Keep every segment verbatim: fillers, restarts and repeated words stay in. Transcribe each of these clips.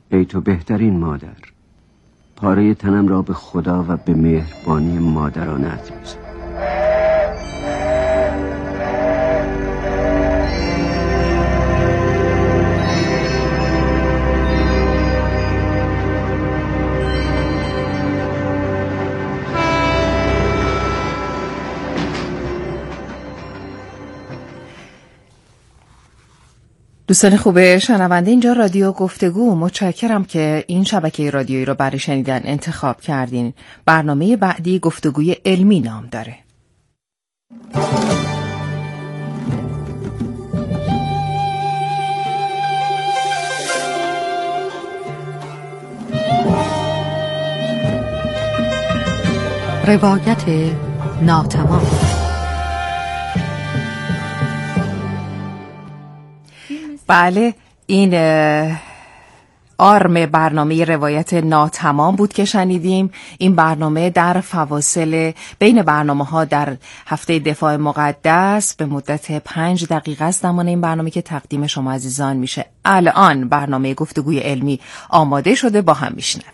ای تو بهترین مادر، پاره تنم را به خدا و به مهربانی مادرانت می‌سپارم. دوستان خوب شنونده، اینجا رادیو گفتگو. متشکرم که این شبکه رادیویی رو برای شنیدن انتخاب کردین. برنامه بعدی گفتگوی علمی نام داره. روایت ناتمام. بله، این آرم برنامه روایت ناتمام بود که شنیدیم. این برنامه در فواصل بین برنامه ها در هفته دفاع مقدس به مدت پنج دقیقه است زمان این برنامه که تقدیم شما عزیزان میشه. الان برنامه گفتگوی علمی آماده شده، با هم میشنویم.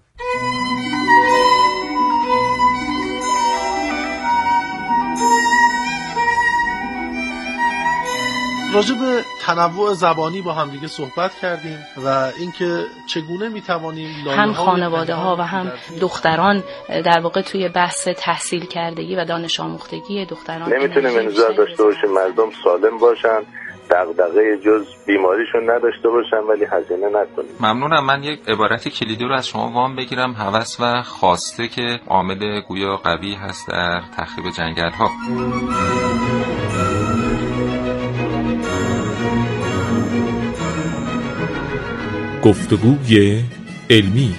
راجع به تنوع زبانی با هم دیگه صحبت کردیم و اینکه چگونه میتوانیم هم خانواده ها و هم دختران در واقع توی بحث تحصیل کردگی و دانش آموختگی دختران نمیتونیم انتظار داشته باشیم مردم سالم باشن، دغدغه جز بیماریشون نداشته باشن ولی هزینه نکنیم. ممنونم. من یک عبارت کلیدی رو از شما وام بگیرم. هوس و خواسته که عامل گویا قوی هست در تخریب جنگل ها. گفتگوی علمی.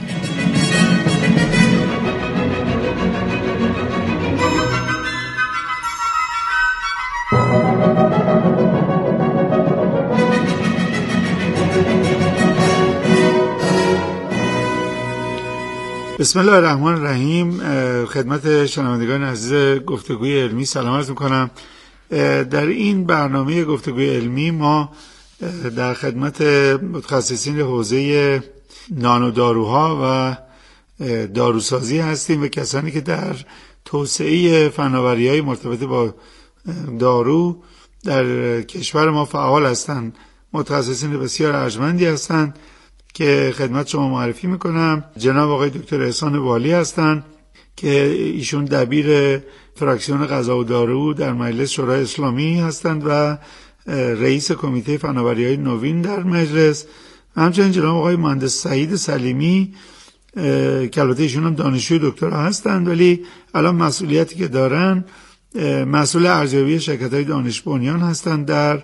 بسم الله الرحمن الرحیم. خدمت شنوندگان عزیز گفتگوی علمی سلام عرض میکنم. در این برنامه گفتگوی علمی ما در خدمت متخصصین حوزه نانوداروها و داروسازی هستیم و کسانی که در توسعه فناوری‌های مرتبط با دارو در کشور ما فعال هستند. متخصصین بسیار ارجمندی هستند که خدمت شما معرفی میکنم. جناب آقای دکتر احسان والی هستند که ایشون دبیر فراکسیون غذا و دارو در مجلس شورای اسلامی هستند و رئیس کمیته فناوری‌های نوین در مجلس. همچنین جناب آقای مهندس سعید سلیمی که البته ایشون هم دانشجوی دکترا هستند ولی الان مسئولیتی که دارن مسئول ارزیابی شرکت‌های دانش بنیان هستند در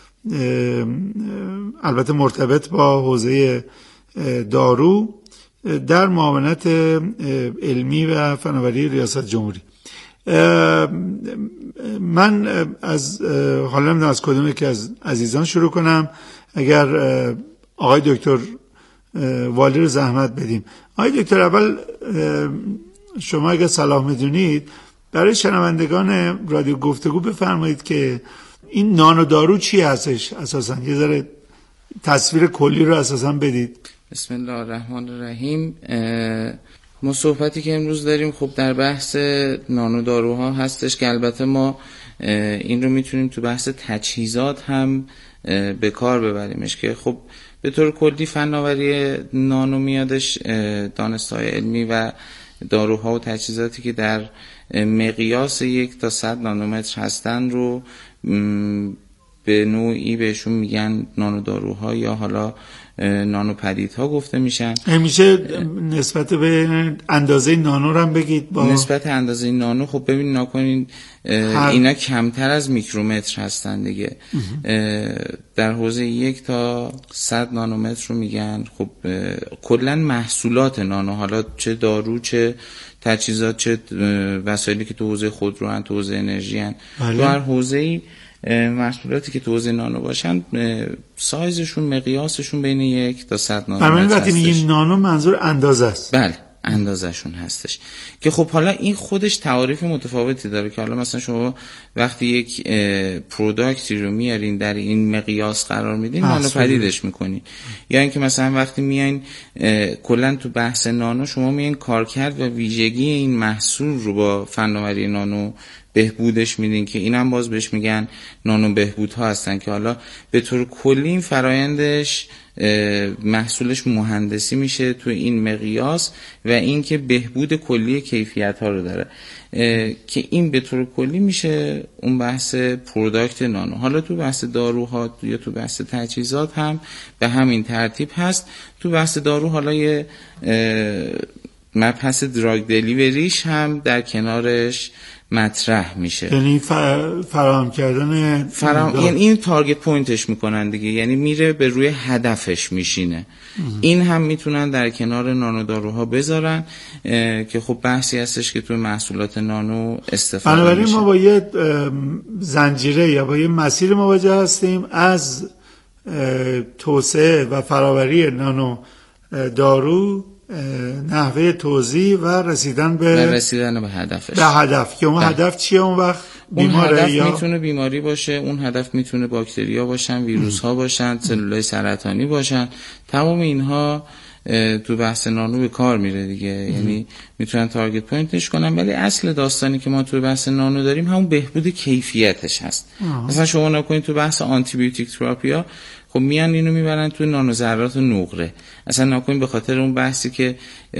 البته مرتبط با حوزه دارو در معاونت علمی و فناوری ریاست جمهوری. من از حالا نمیدونم از کدوم که از عزیزان شروع کنم. اگر آقای دکتر والی رو زحمت بدیم. آقای دکتر، اول شما اگر صلاح میدونید برای شنوندگان رادیو گفتگو بفرمایید که این نانودارو چی هستش اساساً، یه ذره تصویر کلی رو اساساً بدید. بسم الله الرحمن الرحیم. ما صحبتی که امروز داریم خب در بحث نانوداروها هستش که البته ما این رو میتونیم تو بحث تجهیزات هم به کار ببریمش که خب به طور کلی فناوری نانو میادش دانش‌های علمی و داروها و تجهیزاتی که در مقیاس یک تا صد نانومتر هستن رو به نوعی بهشون میگن نانوداروها یا حالا نانوپدیدها گفته میشن. همیشه نسبت به اندازه نانو رو هم بگید. با نسبت اندازه نانو خب ببین نکنین اینا کمتر از میکرومتر هستن دیگه. در حوزه یک تا صد نانومتر رو میگن. خب کلا محصولات نانو، حالا چه دارو چه تجهیزات چه وسایلی که تو حوزه خودرو ان، تو حوزه انرژی ان، تو هر حوزه‌ای محصولاتی که تو حوزه نانو باشن سایزشون مقیاسشون بین یک تا صد نانومتر هستش. وقتی میگیم نانو منظور اندازه است. بله اندازشون هستش که خب حالا این خودش تعاریف متفاوتی داره که حالا مثلا شما وقتی یک پروداکتی رو میارین در این مقیاس قرار میدین نانو پدیدش میکنین، یا اینکه مثلا وقتی میاین کلا تو بحث نانو شما میاین کارکرد و ویژگی این محصول رو با فناوری نانو بهبودش میدین که اینم باز بهش میگن نانو بهبودها هستن که حالا به طور کلی این فرایندش محصولش مهندسی میشه تو این مقیاس و اینکه بهبود کلی کیفیت ها رو داره که این به طور کلی میشه اون بحث پروداکت نانو. حالا تو بحث داروها یا تو بحث تجهیزات هم به همین ترتیب هست. تو بحث دارو حالا یه مبحث دراگ دلیوریش هم در کنارش مطرح میشه، یعنی فراهم کردن فراهم، یعنی این تارگت پوینتش میکنن دیگه، یعنی میره به روی هدفش میشینه. اه. این هم میتونن در کنار نانو داروها بذارن که خب بحثی هستش که توی محصولات نانو استفاده میشه. بنابراین ما با یه زنجیره یا با یه مسیر مواجه هستیم از توسعه و فراوری نانو دارو، نحوه توزیع و رسیدن به و رسیدن به هدفش، به هدف که اون ده. هدف چیه اون وقت؟ بیماره اون هدف یا میتونه بیماری باشه، اون هدف میتونه باکتریا باشن، ویروس ها باشن، سلولای سرطانی باشن. تمام اینها تو بحث نانو به کار میره دیگه، یعنی میتونن تارگت پوینتش کنن. ولی اصل داستانی که ما تو بحث نانو داریم همون بهبود کیفیتش هست. آه. مثلا شما نکنید تو بحث آنتی بیوتیک تراپیا خب میان اینو میبرن تو نانو ذرات نقره. اصلا نکنید به خاطر اون بحثی که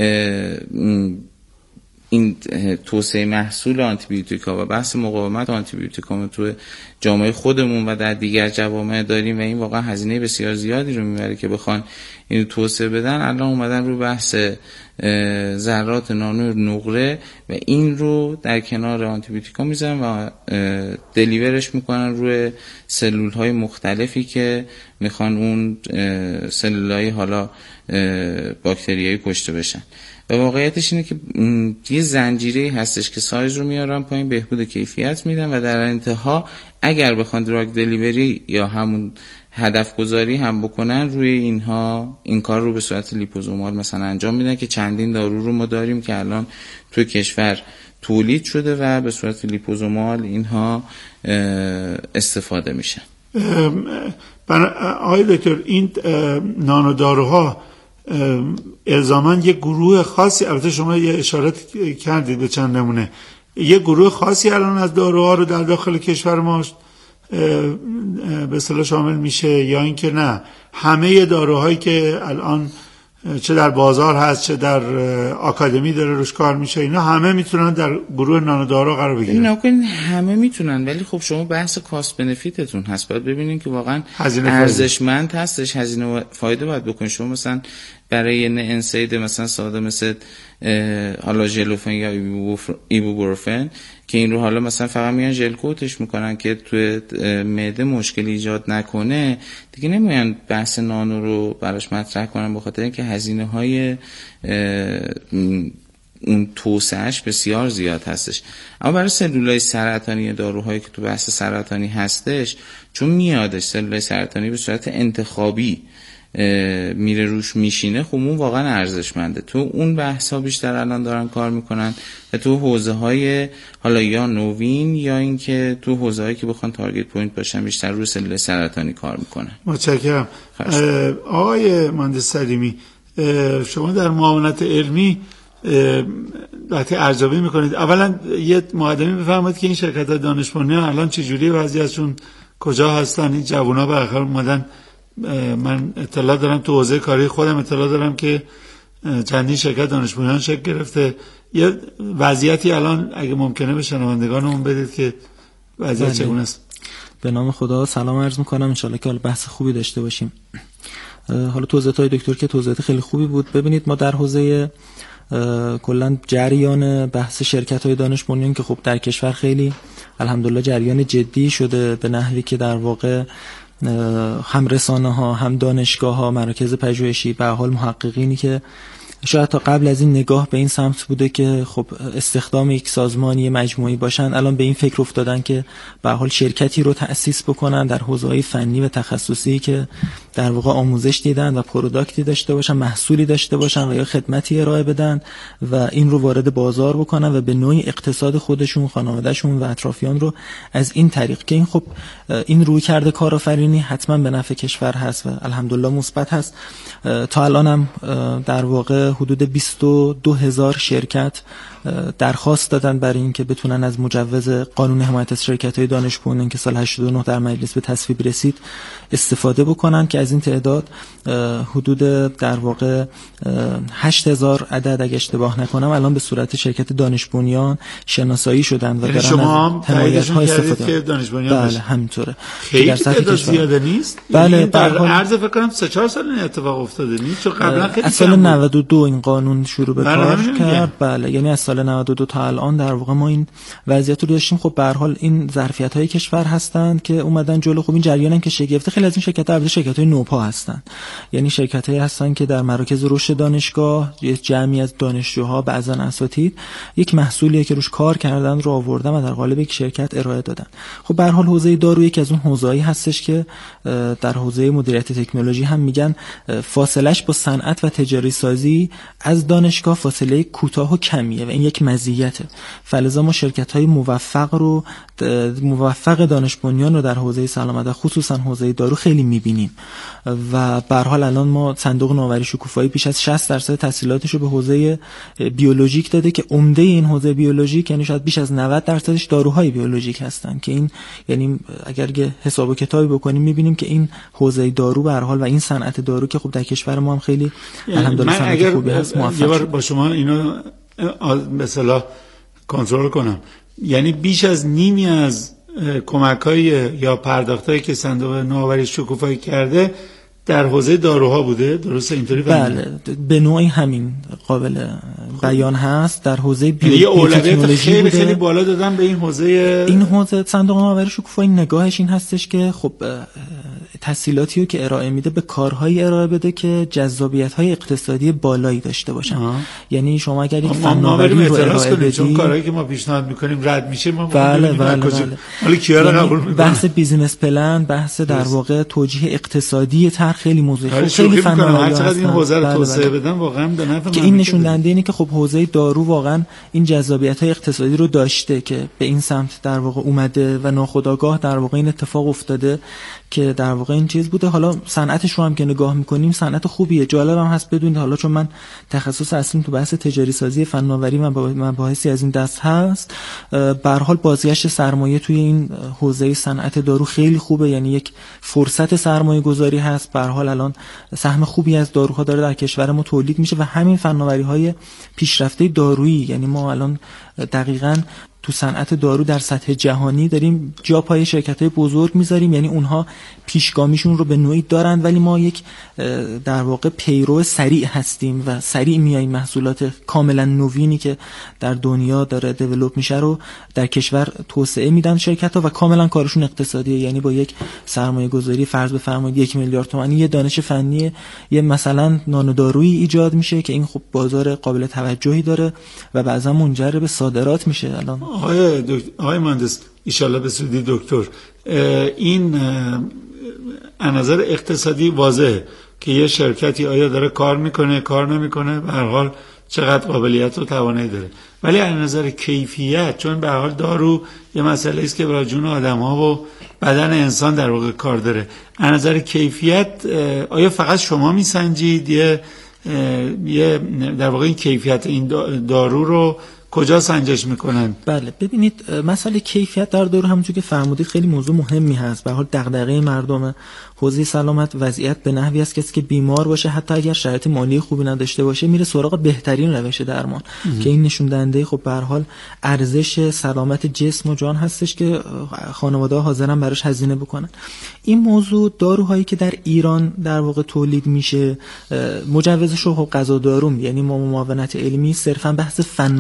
این توسعه محصول آنتی بیوتیکا و بحث مقاومت آنتی بیوتیکا تو جامعه خودمون و در دیگر جوامع داریم و این واقعا هزینه بسیار زیادی رو میبره که بخوان اینو توسعه بدن. الان اومدن رو بحث ذرات نانو نقره و این رو در کنار آنتی بیوتیکا میذارن و دلیورش میکنن روی سلول های مختلفی که میخوان اون سلول های حالا باکتریایی کشته بشن. و واقعیتش اینه که یه زنجیره هستش که سایز رو میارن پایین، بهبود کیفیت میدن و در انتها اگر بخوان دراگ دلیوری یا همون هدف گذاری هم بکنن روی اینها این کار رو به صورت لیپوزومال مثلا انجام میدن که چندین دارو رو ما داریم که الان تو کشور تولید شده و به صورت لیپوزومال اینها استفاده میشن. آقای دکتر این نانو داروها الزاماً یه گروه خاصی، البته شما یه اشاره کردید به چند نمونه، یه گروه خاصی الان از داروها رو در داخل کشور ما به اصطلاح شامل میشه یا اینکه نه همه داروهایی که الان چه در بازار هست چه در آکادمی داره روش کار میشه اینا همه میتونن در گروه نانو دارو قرار بگیرن؟ اینا که همه میتونن، ولی خب شما بحث کاست بنفیتتون هست، باید ببینین که واقعا ارزشمند هستش، هزینه و فایده باید بکنین. شما مثلا برای یه انسید مثلا ساده مثل حالا ژلوفن یا ایبوپروفن که این رو حالا مثلا فقط میان ژل کوتش میکنن که توی معده مشکل ایجاد نکنه دیگه، نمیان بحث نانو رو براش مطرح کنن به خاطر اینکه هزینه های اون توسعهش بسیار زیاد هستش. اما برای سلولای سرطانی داروهایی که تو بحث سرطانی هستش، چون میادش سلولای سرطانی به صورت انتخابی میره روش میشینه، خب اون واقعا ارزشمنده. تو اون بحثا بیشتر الان دارن کار میکنن و تو حوزه های حالا یا نوین یا اینکه تو حوزه هایی که بخوان تارگت پوینت باشن بیشتر روی سلول سرطانی کار میکنن. متشکرم. آقای مهندس سلیمی، شما در معاونت علمی وقتی ارزیابی میکنید اولا یه مقدمه بفرمایید که این شرکت دانش بنیان الان چه جوری وضعیتشون، کجا هستن این جوونا به آخر اومدن؟ من اطلاع دارم تو حوزه کاری خودم اطلاع دارم که چندین شرکت دانش بنیان شکل گرفته. یه وضعیتی الان اگه ممکنه به شنوندگانمون بدید که وضعیت چگونه است. به نام خدا سلام عرض میکنم، انشالله که بحث خوبی داشته باشیم. حالا توضیحات دکتر که توضیحات خیلی خوبی بود. ببینید ما در حوزه کلا جریان بحث شرکت‌های دانش بنیان که خب در کشور خیلی الحمدلله جریان جدی شده، به نحوی که در واقع هم رسانه ها هم دانشگاه ها مراکز پژوهشی به حال محققینی که شاید تا قبل از این نگاه به این سمت بوده که خب استخدام یک سازمانی مجموعی باشن، الان به این فکر افتادن که به حال شرکتی رو تأسیس بکنن در حوزه‌های فنی و تخصصی که در واقع آموزش دیدن و پروداکتی داشته باشن، محصولی داشته باشن و یا خدمتی ارائه بدن و این رو وارد بازار بکنن و به نوعی اقتصاد خودشون، خانوادهشون و اطرافیان رو از این طریق که این خب این روی کرده کارآفرینی حتما به نفع کشور هست و الحمدلله مثبت هست. تا الان هم در واقع حدود بیست و دو هزار شرکت درخواست دادن برای اینکه بتونن از مجوز قانون حمایت از شرکت‌های دانش پویان که سال هشتاد و نه در مجلس به تصویب رسید استفاده بکنن، که از این تعداد حدود در واقع هشت هزار عدد اگه اشتباه نکنم الان به صورت شرکت دانش بنیان شناسایی شدن و دارن شما از حمایت‌ها استفاده که دانش بنیان بله همینطوره. خیلی تعداد زیاده نیست. بله در عرض فکر کنم سه چهار سال این اتفاق افتاده نیست، چون قبلا خیلی از سال نود و دو این قانون شروع به کار کرد. بله یعنی از سال نود و دو تا الان در واقع ما این وضعیت رو داشتیم. خب به هر حال این ظرفیت‌های کشور هستند که اومدن جلو. خب این جریانم که شگفته، خیلی از این شرکت‌ها البته شرکت‌های نوپا هستن، یعنی شرکت‌هایی هستن که در مراکز رشد دانشگاه یک جمعی از دانشجوها بعضا اساتید یک محصولی که روش کار کردن رو آوردن و در قالب یک شرکت ارائه دادن. خب به هر حال حوزه دارو یکی از اون حوزه‌ای هستش که در حوزه مدیریت تکنولوژی هم میگن فاصلهش با صنعت و تجاری سازی از دانشگاه فاصله کوتاه و کمیه و این یک مزیته. فلذا ما شرکت‌های موفق رو موفق دانش بنیان رو در حوزه سلامت خصوصا حوزه دارو خیلی می‌بینیم و به هر حال الان ما صندوق نوآوری شکوفایی بیش از شصت درصد تسهیلاتش رو به حوزه بیولوژیک داده که عمده این حوزه بیولوژیک یعنی شاید بیش از نود درصدش داروهای بیولوژیک هستن، که این یعنی اگر حساب و کتابی بکنیم می‌بینیم که این حوزه دارو به هر حال و این صنعت دارو که خب در کشور ما هم خیلی الحمدلله صنعت خوبی هست موفق. یه بار با شما اینو به اصطلاح کنترل کنم، یعنی بیش از نیمی از کمک‌های یا پرداختایی که صندوق نوآوری شکوفایی کرده در حوزه داروها بوده، درسته اینطوری؟ بله به نوعی همین قابل بیان هست. در حوزه بیوتکنولوژی خیلی خیلی بالا دادن به این حوزه. این حوزه صندوق نوآوری شکوفایی نگاهش این هستش که خب تسهیلاتی رو که ارائه میده به کارهایی ارائه بده که جذابیت‌های اقتصادی بالایی داشته باشن. آه. یعنی شما اگر یک فناوری رو ارائه بدید، چون کارهایی که ما پیشنهاد می‌کنیم رد میشه، ما بله بله بله. حالا کیا رو قبول می‌کنیم؟ بحث بیزینس پلن، بحث در واقع توجیه اقتصادی طرح خیلی موضوع خب خیلی فناوری هست. این حوزه رو توسعه بدن واقعا به نفع که این نشون دهنده اینه که خب حوزه دارو واقعا این جذابیت‌های اقتصادی رو داشته که به این سمت در واقع اومده و ناخودآگاه در واقع این اتفاق افتاده که در واقع این چیز بوده. حالا صنعتش رو هم که نگاه می‌کنیم صنعت خوبیه. جالب هم هست بدونید حالا چون من تخصص اصلیم تو بحث تجاری سازی فناوری و مباحثی از این دست هست، به هر حال بازگشت سرمایه توی این حوزه صنعت دارو خیلی خوبه، یعنی یک فرصت سرمایه‌گذاری هست. به هر حال الان سهم خوبی از داروها داره در کشور ما تولید میشه و همین فناوری‌های پیشرفته دارویی، یعنی ما الان دقیقاً تو صنعت دارو در سطح جهانی داریم جا پای شرکت‌های بزرگ میذاریم، یعنی اونها پیشگامیشون رو به نوعی دارن ولی ما یک در واقع پیرو سریع هستیم و سریع میاییم محصولات کاملا نوینی که در دنیا داره دیولپ میشه رو در کشور توسعه میدن شرکت‌ها و کاملا کارشون اقتصادیه، یعنی با یک سرمایه گذاری فرض بفرمایید یک میلیارد تومانی یه دانش فنی یه مثلا نانودارویی ایجاد میشه که این خب بازار قابل توجهی داره و بعضا منجر به صادرات میشه. الان آقای دکتر آقای مهندس ان شاءالله به سودی دکتر، این از نظر اقتصادی واضحه که یه شرکتی آیا داره کار میکنه کار نمیکنه، به هر حال چقدر قابلیت و توانایی داره، ولی از نظر کیفیت چون به هر حال دارو یه مسئله است که برای جون آدم‌ها و بدن انسان در واقع کار داره، از نظر کیفیت آیا فقط شما میسنجید یه یه در واقع این کیفیت این دارو رو کجا سنجش میکنن؟ بله ببینید مسئله کیفیت در دارو همونجوری که فرمودید خیلی موضوع مهمی هست. به هر حال دغدغه مردم حوزه سلامت وضعیت به نحوی است کسی که بیمار باشه حتی اگر شرایط مالی خوبی نداشته باشه میره سراغ بهترین روش درمان ام. که این نشون دهنده خب به هر حال ارزش سلامت جسم و جان هستش که خانواده‌ها حاضرن براش هزینه بکنن. این موضوع داروهایی که در ایران در واقع تولید میشه مجوزش رو غذا دارو، یعنی ما معاونت علمی صرفا بحث فناوری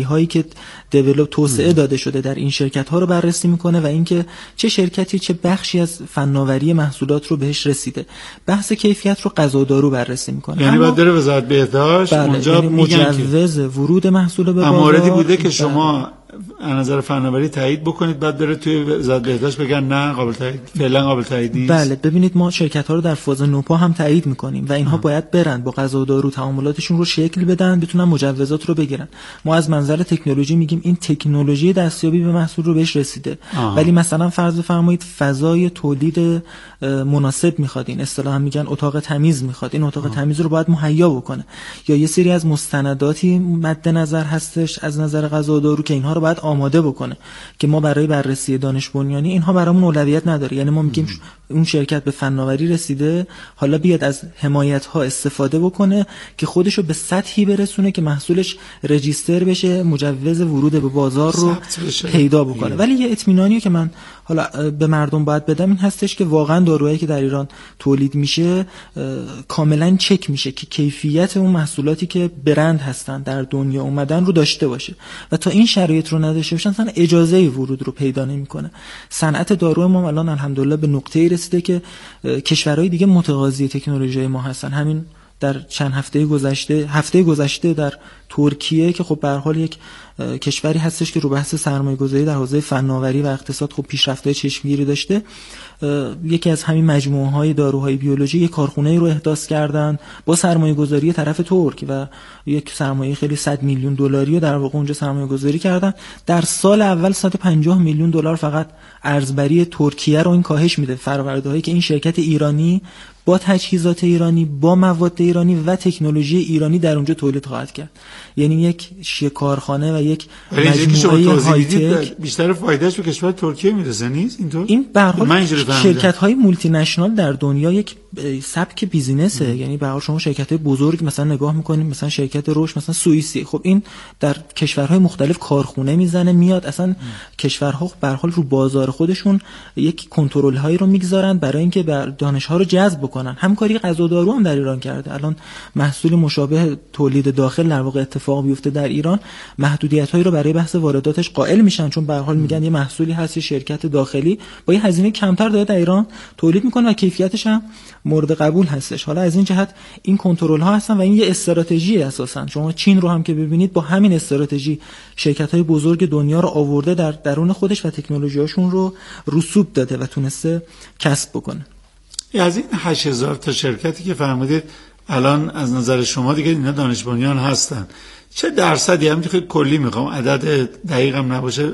هایی که دیولپ توسعه داده شده در این شرکت ها رو بررسی میکنه و اینکه چه شرکتی چه بخشی از فناوری محصولات رو بهش رسیده. بحث کیفیت رو غذا و دارو بررسی میکنه. یعنی باید بره وزارت بهداشت اونجا یعنی مجوز ورود محصول به بازار. موردی بوده که شما از نظر فناوری تایید بکنید بعد بره توی وزارت بهداشت بگن نه قابل تایید، فعلا قابل تایید نیست. بله ببینید ما شرکت ها رو در فاز نوپا هم تایید میکنیم و اینها آه. باید برن با غذا و دارو تعاملاتشون رو شکل بدن بتونن مجوزات رو بگیرن. ما از منظر تکنولوژی میگیم این تکنولوژی دستیابی به محصول رو بهش رسیده آه. ولی مثلا فرض بفرمایید فضای تولید مناسب میخواد، این اصطلاحا میگن اتاق تمیز میخواد، این اتاق آه. تمیز رو باید مهیا بکنه، یا یه سری از مستنداتی مد نظر هستش از نظر غذا و دارو که اینها رو باید آماده بکنه که ما برای بررسی دانش بنیانی اینها برامون اولویت نداره. یعنی ما میگیم اون شرکت به فناوری رسیده، حالا بیاد از حمایت ها استفاده بکنه که خودشو به سطحی برسونه که محصولش رجیستر بشه، مجوز ورود به بازار رو پیدا بکنه. ولی یه اطمینانی که من حالا به مردم باید بدم این هستش که واقعا داروهایی که در ایران تولید میشه کاملا چک میشه که کیفیت اون محصولاتی که برند هستن در دنیا اومدن رو داشته باشه و تا این شرایط رو نداشته باشن اصلا اجازه ورود رو پیدا نمیکنه. صنعت دارو ما الان الحمدلله به نقطه‌ای رسیده که کشورهای دیگه متقاضی تکنولوژی ما هستن. همین در چند هفته گذشته هفته گذشته در ترکیه که خب به هر حال یک کشوری هستش که رو بحث سرمایه‌گذاری در حوزه فناوری و اقتصاد خب پیشرفت‌های چشمگیری داشته، یکی از همین مجموعه‌های داروهای بیولوژی یک کارخونه رو احداث کردن با سرمایه‌گذاری طرف ترک و یک سرمایه خیلی صد میلیون دلاری رو در واقع اونجا سرمایه‌گذاری کردن. در سال اول صد و پنجاه میلیون دلار فقط ارزبری ترکیه رو این کاهش میده. فرآوردهایی که این شرکت ایرانی با تجهیزات ایرانی، با مواد ایرانی و تکنولوژی ایرانی در اونجا تولید خواهد کرد. یعنی یک کارخانه و یک مجموعه های تک بیشتر فایدهش به کشور ترکیه میرسه نیست اینطور؟ این به هر حال شرکت‌های مولتی نشنال در دنیا یک سبک بیزینسه ام. یعنی به هر حال شما شرکت‌های بزرگ مثلا نگاه می‌کنید، مثلا شرکت روش مثلا سوئیسی، خب این در کشورهای مختلف کارخونه میزنه میاد، اصلا ام. کشورها به هر حال رو بازار خودشون یک کنترل‌هایی رو میگذارن برای اینکه دانش‌ها رو جذب بکنن. همکاری غذا و دارو هم در ایران کرده. الان محصول مشابه تولید داخل در واقع اتفاق بیفته در ایران، محدودیت‌هایی رو برای بحث وارداتش قائل میشن، چون به هر حال میگن یه محصولی هست یه شرکت داخلی با یه هزینه کمتر داره در ایران تولید میکنه و کیفیتش هم مورد قبول هستش. حالا از این جهت این کنترل ها هستن و این یه استراتژی اساسا. شما چین رو هم که ببینید با همین استراتژی شرکت‌های بزرگ دنیا رو آورده در درون خودش و تکنولوژی‌هاشون رو رسوب داده و تونسته کسب بکنه. از این هشت هزار تا شرکتی که فرمودید الان از نظر شما دیگه اینا دانش بنیان هستن، چه درصدی، هم خیلی کلی میخوام عدد دقیقم نباشه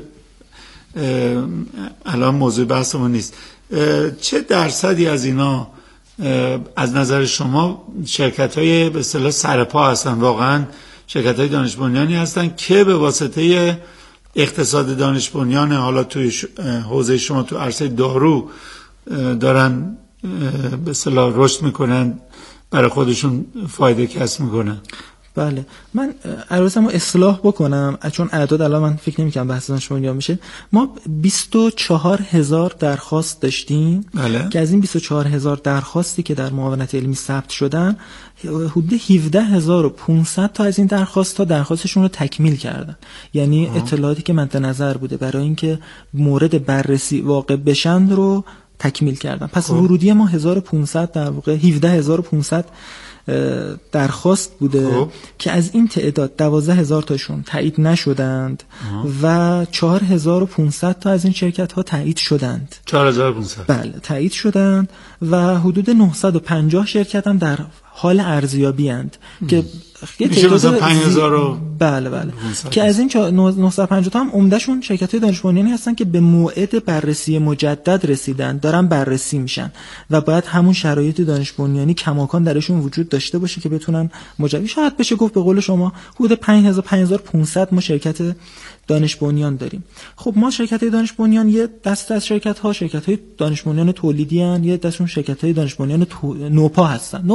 الان موضوع بحثمون نیست، چه درصدی از اینا از نظر شما شرکت‌های به اصطلاح سرپا هستن، واقعا شرکت‌های دانش بنیانی هستن که به واسطه اقتصاد دانش بنیان حالا توی حوزه شما تو عرصه دارو دارن به اصطلاح رشد میکنن، برای خودشون فایده کسب میکنن؟ بله، من عرضمو اصلاح بکنم چون اعداد الان من فکر نمی‌کنم بحث دانش بنیان میشه. ما بیست و چهار هزار درخواست داشتیم بله. که از این بیست و چهار هزار درخواستی که در معاونت علمی ثبت شدن حدود هفده هزار و پانصد تا از این درخواست ها درخواستشون رو تکمیل کردن. یعنی آه. اطلاعاتی که مد نظر بوده برای اینکه مورد بررسی واقع بشن رو تکمیل کردن. پس خوب. ورودی ما هزار و پانصد در واقع هفده هزار و پانصد درخواست بوده خوب. که از این تعداد دوازده هزار تاشون تایید نشدند آه. و چهار هزار و پانصد تا از این شرکت ها تایید شدند. چهار هزار و پانصد بله تایید شدند و حدود نهصد و پنجاه شرکت هم در حال ارزیابی اند که میشه مثلا پنج هزار و بله بله که از این نهصد و پنجاه تا هم عمدهشون شرکت‌های دانش بنیانی هستن که به موعد بررسی مجدد رسیدن، دارن بررسی میشن و باید همون شرایط دانش بنیانی کماکان درشون وجود داشته باشه که بتونن مجدد. شاید بشه گفت به قول شما حدود پنج هزار پنج هزار و پانصد ما شرکت دانش بنیان داریم. خب ما شرکت‌های دانش بنیان یه دسته از شرکت‌ها شرکت‌های دانش بنیان تولیدی ان، یه دستشون شرکت‌های دانش بنیان تو... نوپا هستن. نوپا اونایی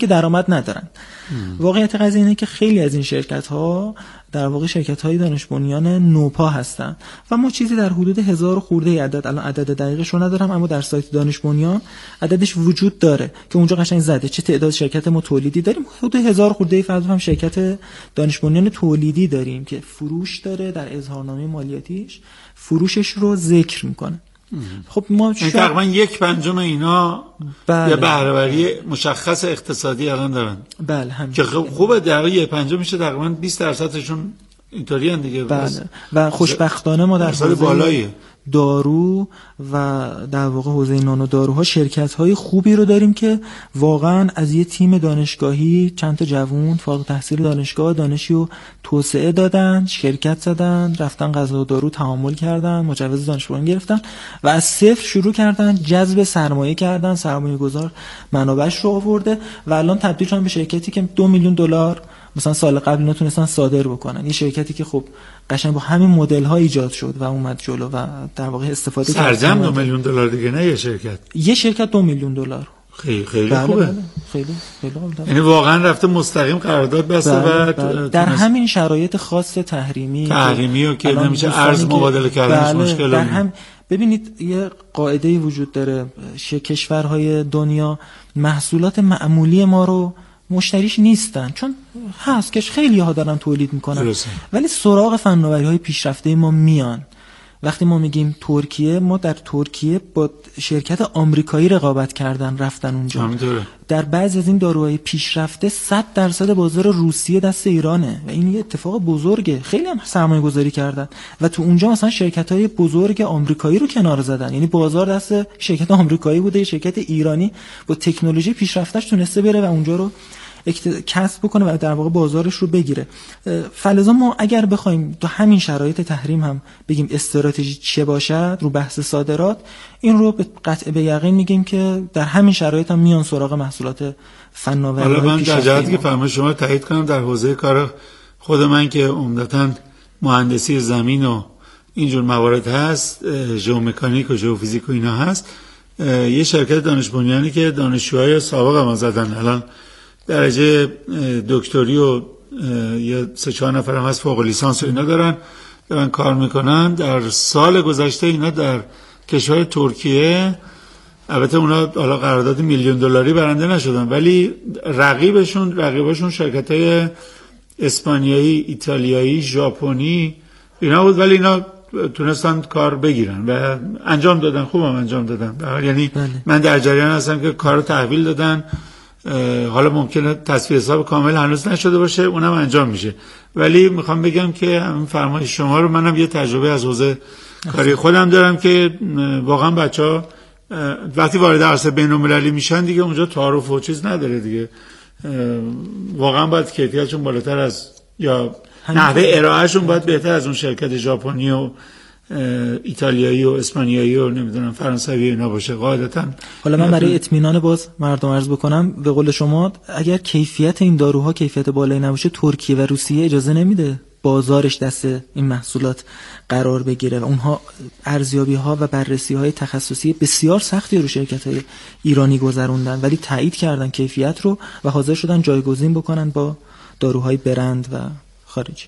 که درآمد ندارن. واقعیت قضیه اینه که خیلی از این شرکت‌ها در واقع شرکت‌های دانش بنیان نوپا هستن و ما چیزی در حدود هزار خورده عدد، الان عدد دقیقش رو ندارم، اما در سایت دانش بنیان عددش وجود داره که اونجا قشنگ زده چه تعداد شرکت ما تولیدی داریم. حدود هزار خورده فرض هم شرکت دانش بنیان تولیدی داریم که فروش داره، در اظهارنامه مالیاتیش فروشش رو ذکر میکنه. خب ما شاید... تقریبا یک پنجم اینا بله. یه بهره‌وری مشخص اقتصادی الان دارن. بله همین که خب خوبه، در یک پنجم میشه تقریبا بیست درصدشون اینطوری ان دیگه. بله. و خوشبختانه ما در حوزه بالاییه دارو و در واقع حوزه نانو داروها شرکت‌های خوبی رو داریم که واقعا از یه تیم دانشگاهی چند تا جوون فارغ التحصیل دانشگاه دانشی رو توسعه دادن، شرکت زدن، رفتن غذا و دارو تعامل کردن، مجوز دانشگاهی گرفتن و از صفر شروع کردن جذب سرمایه کردن، سرمایه‌گذار منابعش رو آورده و الان تبدیل شدن به شرکتی که دو میلیون دلار مثلا سال قبل نتونستن صادر بکنن. این شرکتی که خب قشنگ با همین مدل ها ایجاد شد و اومد جلو و در واقع استفاده کرد. سرجم دو میلیون دلار دیگه، نه یه شرکت. یه شرکت دو میلیون دلار. خیلی خیلی بله خوبه. بله. خیلی خیلی خوبه. یعنی واقعا رفته مستقیم قرارداد بسته بله و بله. در همین شرایط خاص تحریمی تحریمی و که نمیشه ارز مبادله کردنش بله مشکل در هم ببینید یه قاعده‌ای وجود داره، کشورهای دنیا محصولات معمولی ما رو مشتریش نیستن، چون هست که خیلی ها دارن تولید میکنن درسته. ولی سراغ فناوری های پیشرفته ما میان. وقتی ما میگیم ترکیه، ما در ترکیه با شرکت آمریکایی رقابت کردن رفتن اونجا. همینطوره. در بعضی از این داروهای پیشرفته صد درصد بازار روسیه دست ایرانه و این یه اتفاق بزرگه. خیلی هم سرمایه گذاری کردن و تو اونجا مثلا شرکت های بزرگ آمریکایی رو کنار زدن، یعنی بازار دست شرکت آمریکایی بوده، شرکت ایرانی با تکنولوژی پیشرفتش تونسته بره و اونجا رو کسب بکنه و در واقع بازارش رو بگیره. فلزا ما اگر بخوایم تو همین شرایط تحریم هم بگیم استراتژی چه باشد رو بحث صادرات، این رو به قطع به یقین میگیم که در همین شرایط هم میان سراغ محصولات فناوری. حالا من در جهتی که فرمای شما تایید کنم، در حوزه کار خود من که عمدتاً مهندسی زمین و اینجور موارد هست، ژئومکانیک و ژئوفیزیک و اینا هست، یه شرکت دانش بنیانی که دانشجوهای سابق ما زدن، الان درجه دکتری و یه سه چهار نفر هم هست فوق لیسانس و اینا دارن دارن کار میکنن. در سال گذشته اینا در کشور ترکیه، البته اونا حالا قرارداد میلیون دلاری برنده نشدن، ولی رقیبشون رقیبشون شرکت‌های اسپانیایی، ایتالیایی، ژاپنی اینا بود، ولی اینا تونستن کار بگیرن و انجام دادن، خوبم انجام دادن. یعنی بله. من در جریان هستم که کارو تحویل دادن. حالا ممکنه تصفیه حساب کامل هنوز نشده باشه، اونم انجام میشه، ولی میخوام بگم که همین فرمایش شما رو منم یه تجربه از حوزه کاری خودم دارم که واقعا بچه‌ها وقتی وارد عرصه بین‌المللی میشن دیگه اونجا تعارف و چیز نداره دیگه، واقعا باید کیفیتشون بالاتر از یا نحوه ارائهشون باید بهتر از اون شرکت ژاپنی و ایتالیایی و اسپانیایی و نمیدونم فرانسوی اینا باشه قاعدتاً. حالا من برای اطمینان باز مردم عرض بکنم، به قول شما اگر کیفیت این داروها کیفیت بالایی نباشه، ترکیه و روسیه اجازه نمیده بازارش دست این محصولات قرار بگیره و اونها ارزیابی ها و بررسی های تخصصی بسیار سختی رو شرکت های ایرانی گذروندن، ولی تایید کردن کیفیت رو و حاضر شدن جایگزین بکنن با داروهای برند و خارجی.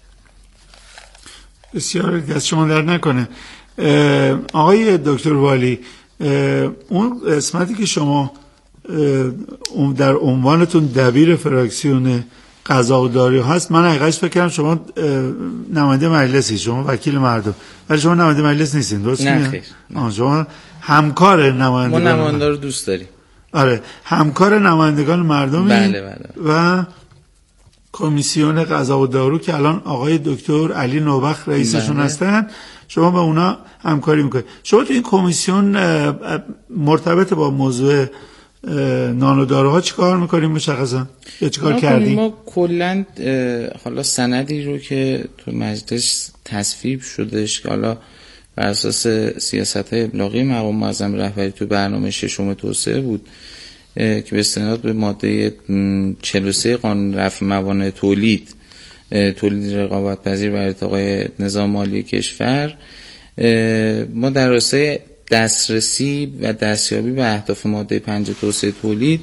بسیار دست شما در نکنه. آقای دکتر والی، اون قسمتی که شما در عنوانتون دبیر فراکسیون قضا و داری هست، من حقیقتش فکر کردم شما نماینده مجلسی، شما وکیل مردم، ولی شما نماینده مجلس نیستین، درست؟ نه خیر. شما همکار نمایندگان. ما نماینده رو دوست داریم. آره، همکار نمایندگان مردمی. بله بله. و کمیسیون قضا و دارو که الان آقای دکتر علی نوبخت رئیسشون بله. هستن، شما با اونا همکاری میکنید. شما تو این کمیسیون مرتبط با موضوع نانو داروها چیکار میکنیم مشخصا؟ یا چیکار کردیم؟ ما کلا حالا سندی رو که تو مجلس تصویب شدش که حالا بر اساس سیاست‌های ابلاغی مقام معظم رهبری تو برنامه ششم توسعه بود که به استناد به ماده چهل و سه قانون رفع موانع تولید تولید رقابت پذیر و ارتقای نظام مالی کشور، ما در راستای دسترسی و دستیابی به اهداف ماده پنج توسعه تولید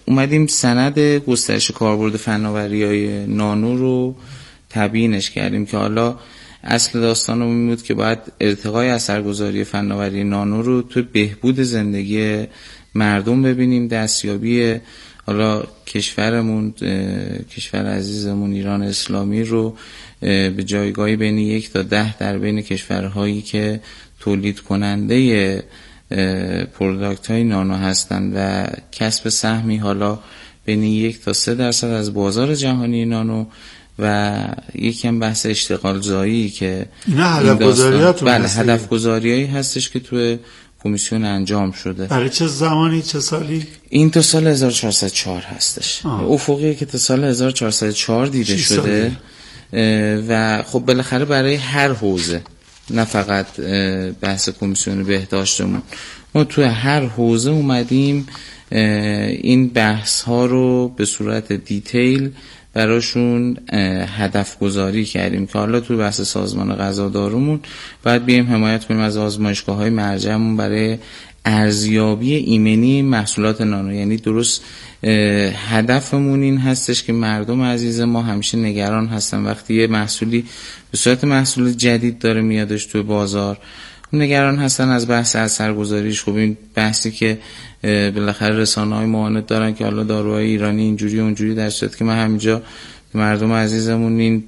اومدیم سند گسترش کاربرد فناوری‌های نانو رو تبیینش کردیم که حالا اصل داستان این بود که باید ارتقای اثرگذاری فناوری نانو رو تو بهبود زندگی مردم ببینیم، دستیابی حالا کشورمون، کشور عزیزمون ایران اسلامی رو به جایگاهی بین یک تا ده در بین کشورهایی که تولید کننده پروداکت های نانو هستند و کسب سهمی حالا بین یک تا سه درصد از بازار جهانی نانو و یکم بحث اشتغال زایی که اینا هدف گذاریاتون بله هدف گذاریایی هستش که توی کمیسیون انجام شده. برای چه زمانی چه سالی؟ این تا سال هزار و چهارصد و چهار هستش. افقی که تا سال هزار و چهارصد و چهار دیده شده و خب بالاخره برای هر حوزه، نه فقط بحث کمیسیون بهداشتمون، ما توی هر حوزه اومدیم این بحث ها رو به صورت دیتیل براشون هدف گذاری کردیم که حالا تو بحث سازمان غذا دارومون باید بیایم حمایت کنیم از آزمایشگاه های مرجعمون برای ارزیابی ایمنی محصولات نانو. یعنی درست هدفمون این هستش که مردم عزیز ما همیشه نگران هستن وقتی یه محصولی به صورت محصول جدید داره میادش تو بازار، نگران هستن از بحث اثرگذاریش. خب این بحثی که بالاخره رسانه‌های معاند دارن که حالا داروهای ایرانی اینجوری اونجوری، در صورتی که من همینجا مردم عزیزمون این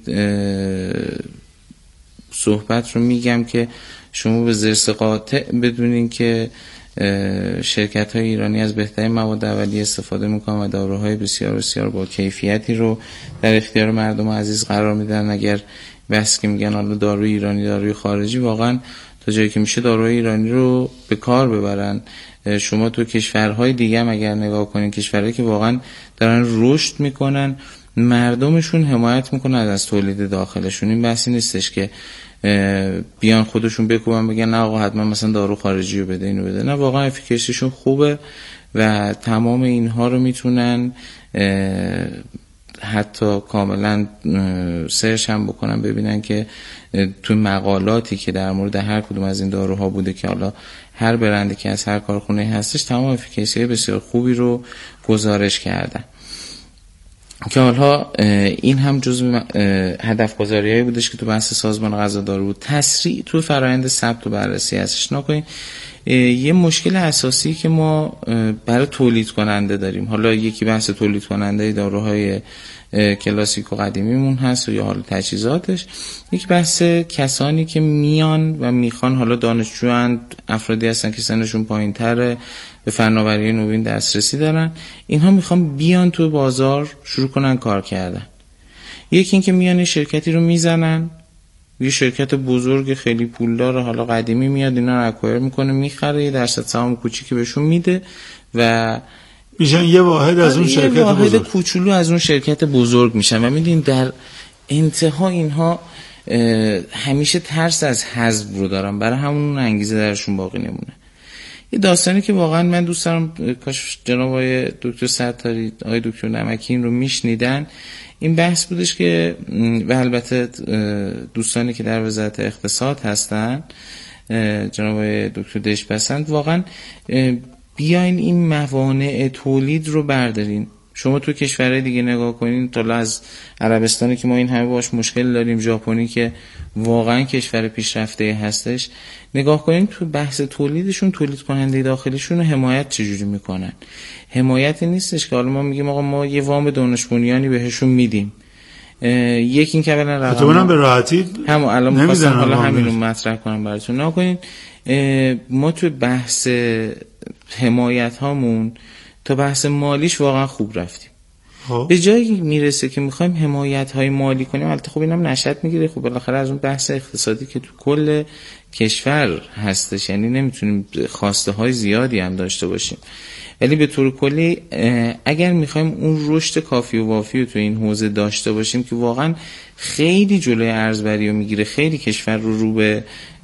صحبت رو میگم که شما به زرس قاطع بدونین که شرکت‌های ایرانی از بهترین مواد اولیه استفاده میکنن و داروهای بسیار بسیار با کیفیتی رو در اختیار مردم عزیز قرار میدن. اگر بحث که میگن حالا داروی ایرانی داروی خارجی، واقعا تا جایی که میشه داروهای ایرانی رو به کار ببرن. شما تو کشورهای دیگه هم اگر نگاه کنین، کشورهایی که واقعا دارن رشد میکنن، مردمشون حمایت میکنن از تولید داخلشون. این بحثی نیستش که بیان خودشون بکوبن بگن نه آقا حتما مثلا دارو خارجی رو بده اینو بده، نه، واقعا افیکاسیشون خوبه و تمام اینها رو میتونن حتی کاملا سرچ هم بکنن ببینن که تو مقالاتی که در مورد هر کدوم از این داروها بوده که حالا هر برندی که از هر کارخونه هستش تمام افیکاسی‌های بسیار خوبی رو گزارش کردن که حالا این هم جزو هدف گذاریایی بودش که تو بحث سازمان غذا دارو بود. تسریع تو فرآیند ثبت و بررسی هستش. نکنین یه مشکل اساسی که ما برای تولید کننده داریم، حالا یکی بحث تولید کننده داروهای کلاسیک و قدیمیمون هست و یا حالا تجهیزاتش، یک بحث کسانی که میان و میخوان، حالا دانشجویان، افرادی هستن که سنشون پایین تره، به فناوری نوین دسترسی دارن، اینها میخوان بیان تو بازار شروع کنن کار کردن. یکی این که میان شرکتی رو میزنن، یه شرکت بزرگ خیلی پولدار حالا قدیمی میاد اینا رو اکوایر میکنه، میخره، یه درصد سهام کوچیکی بهشون میده و میشن یه واحد از اون شرکت یه واحد بزرگ، کوچولو از اون شرکت بزرگ میشن و میدین در انتها اینها همیشه ترس از حذف رو دارن، برای همون انگیزه درشون باقی نمونه. یه داستانی که واقعا من دوست دارم کاش جناب آقای دکتر ستاری، آقای دکتر نمکی این رو میشنیدن، این بحث بودش که و البته دوستانی که در وزارت اقتصاد هستن، جناب آقای دکتر دشپسند، واقعا بیاین این موانع تولید رو بردارین. شما تو کشورهای دیگه نگاه کنین، تا از عربستانی که ما این همه باش مشکل داریم، ژاپنی که واقعا کشور پیشرفته هستش، نگاه کنین تو بحث تولیدشون، تولید کننده داخلیشون رو حمایت چجوری میکنن. حمایتی نیستش که حالا ما میگیم آقا ما یه وام دانش بنیانی بهشون میدیم، یکی این که اولا رقم به راحتی هم الان می‌خواستم حالا همین رو مطرح کنم براتون. نکنین ما تو بحث حمایت هامون تا بحث مالیش واقعا خوب رفتیم. ها. به جایی میرسه که میخوایم حمایت های مالی کنیم، البته خب اینم نشأت میگیره خب بالاخره از اون بحث اقتصادی که تو کل کشور هستش، یعنی نمیتونیم خواسته های زیادی هم داشته باشیم، ولی به طور کلی اگر میخوایم اون رشد کافی و وافی رو تو این حوزه داشته باشیم که واقعا خیلی جلوی ارزبری رو میگیره، خیلی کشور رو رو به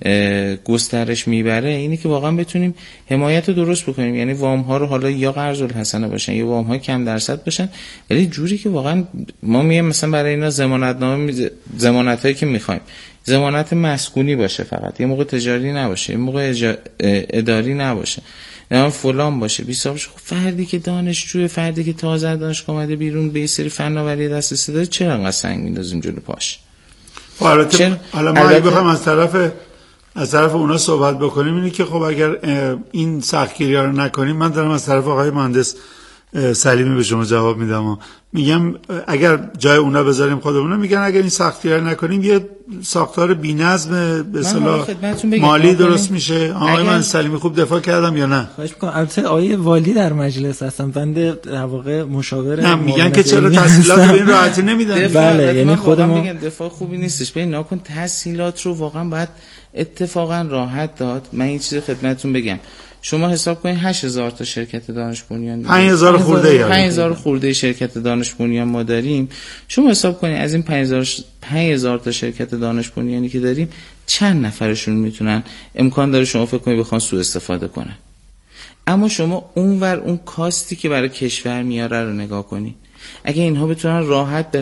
گسترش میبره، اینه که واقعا بتونیم حمایت رو درست بکنیم. یعنی وام ها رو حالا یا قرض الحسنه باشن یا وام ها کم درصد باشن، ولی جوری که واقعا ما میگیم مثلا برای اینا ضمانت نامه، ضمانت هایی که میخوایم ضمانت مسکونی باشه، فقط یه موقع تجاری نباشه، یه موقع اداری نباشه. یا فلان باشه بی سابقه. خب فردی که دانشجوی، فردی که تازه دانشگاه اومده بیرون به یه سری فناوری دسترسی داره، چرا انقدر سنگ میندازیم جلو پاش؟ البته حالا ما اگه بخوام از طرف از طرف اونا صحبت بکنیم اینه که خب اگر این سختگیری‌ها رو نکنیم، من دارم از طرف آقای مهندس سلیمی به شما جواب میدم و میگم اگر جای اونا بذاریم خودمون، میگن اگر این سختگیری‌ها رو نکنیم یه ساختار بی‌نظم به اصطلاح مالی درست میشه. آقای من سلیمی خوب دفاع کردم یا نه؟ خواهش می‌کنم. البته آقای والی در مجلس هستن، بنده در واقع مشاور. نه میگن که چرا تحصیلات به این راحتی نمیدن. بله یعنی خودمون میگن دفاع خوبی نیستش. ببین ناکن تحصیلات رو واقعا باید اتفاقا راحت داد. من این چیز خدمتتون بگم، شما حساب کنید هشت هزار تا شرکت دانش بنیان، پنج هزار خورده پنج هزار خورده شرکت دانش بنیان ما داریم. شما حساب کنید از این پنج هزار تا شرکت دانش بنیانی که داریم چند نفرشون میتونن امکان داره شما فکر کنید بخوان سوء استفاده کنن. اما شما اونور اون کاستی که برای کشور میاره رو نگاه کنید. اگه اینها بتونن راحت